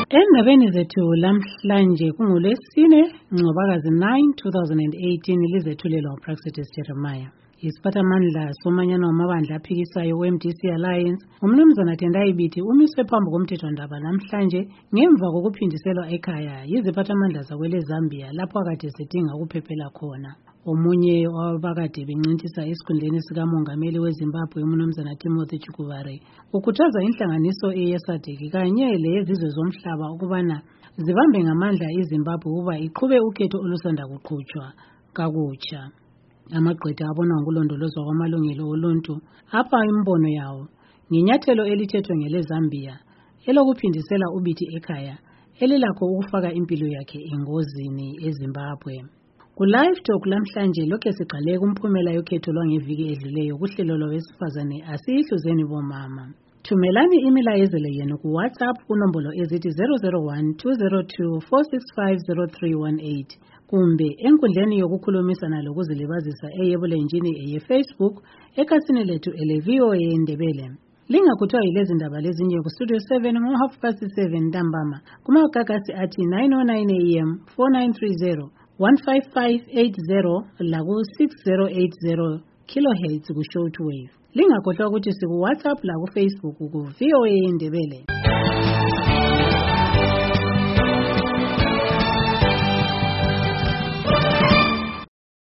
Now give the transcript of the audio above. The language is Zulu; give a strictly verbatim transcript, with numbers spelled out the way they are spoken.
Endabeni zethu lamhlanje kungoLwesine Ncwabakazi nine two thousand eighteen lizethulelwa uPraxedis Jeremiah. Isiphathamandla somanyano wamabandla aphikisayo we-M D C Alliance umnumzana Tendai Biti umiswe phambi komthethwandaba namhlanje ngemva kokuphindiselwa ekhaya yiziphathamandla zakwele Zambia lapho akade zidinga ukuphephela khona. Omunye wabakade bencintisa esikhundleni sikamongameli weZimbabwe umnumzana Timothy Chukuvare ukhuthaza inhlanganiso eyesadeki kanye leyezizwe zomhlaba ukubana zibambe ngamandla iZimbabwe ukuba iqhube ukhetho olusanda kuqhutshwa kakutsha. Amagqwetha abona ngokulondolozwa kwamalungelo oluntu apha imbono yawo ngenyathelo elithethwe ngele Zambia elokuphindisela uBiti ekhaya elilakho ukufaka impilo yakhe engozini eZimbabwe. Ku-Live Talk lamhlanje lokhe siqale kumphumela yokhetho lwangeviki edluleyo kuhlelo lwabesifazane asiyihluzeni bomama. Thumelani imilayezelo yenu ku WhatsApp kunombolo ezithi zero zero one two zero two four six five zero three one eight kumbe enkundleni yokukhulumisana lokuzilibazisa eyebulenjini eye-Facebook ekhasini lethu ele-V O A Ndebele. Lingakhuthwa yilezi ndaba lezinye ku Studio seven ngo half past seven ntambama kumakakasi athi nine oh nine A M four nine three zero one five five eight zero laku six zero eight zero kilohertz ku shortwave. Lingakhohlwa ukuthi siku WhatsApp la ku Facebook ku V O A Ndebele.